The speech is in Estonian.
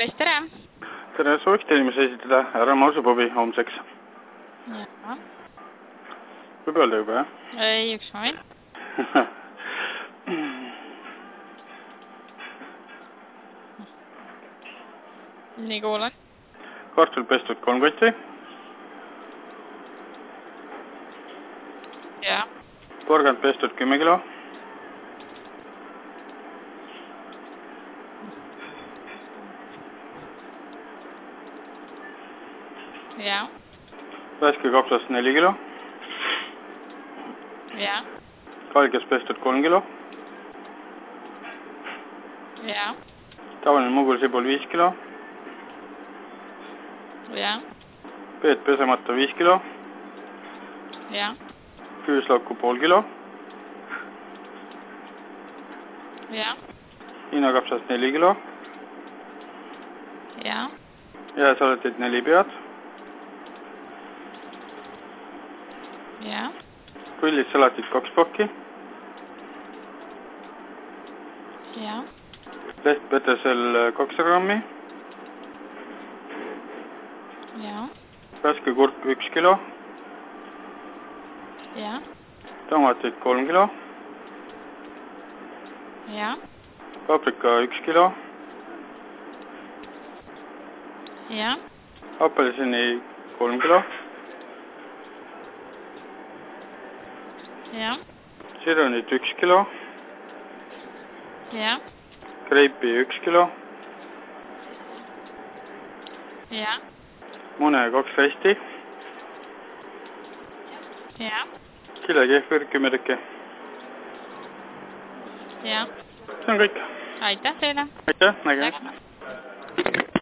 Pest, tere! Tere, sooviks teile inimese esitada härra Marsupubi homseks. Jaa. Võib öelda juba, jah? Ei, üks moment. Nii kuulen. Kartul pestud 3 kotti. Jaa. Porgand pestud 10 kilo. Jaa. Värske kapsast 4 kilo. Jaa. Kalges pestud 3 kilo. Jaa. Tavaline mugulsibul 5 kilo. Jaa. Peet pesemata 5 kilo. Jaa. Küüslauku pool kilo. Jaa. Hiinakapsast 4 kilo. Jaa. Jääsalatid 4 pead. Jaa. Grillis salatid 2 pakki. Jaa. Leht petesel 200 grammi. Jaa. Värske kurk 1 kilo. Jaa. Tomatid 3 kilo. Jaa. Paprika 1 kilo. Jaa. Apelsini 3 kilo. Jaa. Sidronit 1 kilo. Jaa. Kreipi 1 kilo. Jaa. Mune 2 resti. Jaa. Kilekehvir 10 tükki. Jaa. See on kõik. Aitäh teile! Aitäh, nägemist!